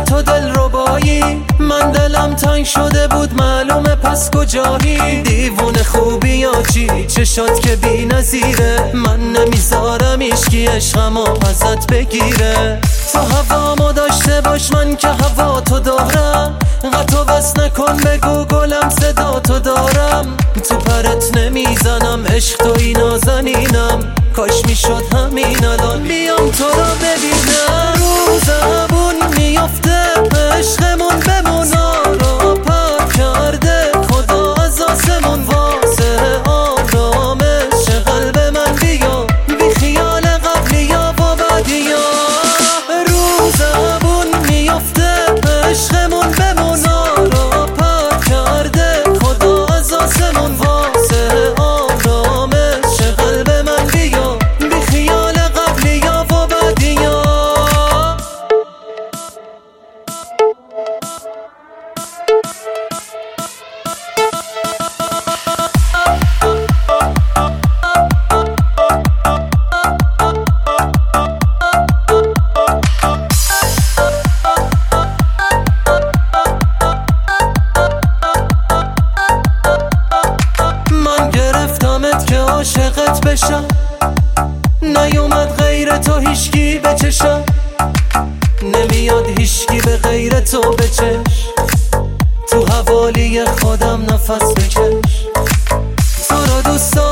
تو دل ربایی، من دلم تنگ شده بود معلومه پس کجایی. دیوونه خوبی یا چی؟ چشات که بی نظیره، من نمیذارم ایشکی عشقمو ازت بگیره. تو هوامو داشته باش من که هوا تو دارم، قطع بس نکن بگو گلم صدا تو دارم. تو پرت نمیزنم عشق توی نازنینم، کاش میشد همین الان بیام تو رو ببینم. رو زبون میافته عشقمون بمونا رو پر کرده خدا از آسمون واسه آرامش قلب من بیا، بی خیال قبلیا و بعدیا. رو زبون میافته عشقمون بمونا رو پر کرده خدا از آسمون واسه آرامش قلب من بیا، بی خیال قبلیا و بعدیا. من گرفتمت که عاشقت بشم، نیومد غیر تو هیشکی به چشم، نمیاد هیشکی به غیر تو بچش. تو حوالی خودم نفس بکش، تو رو دوست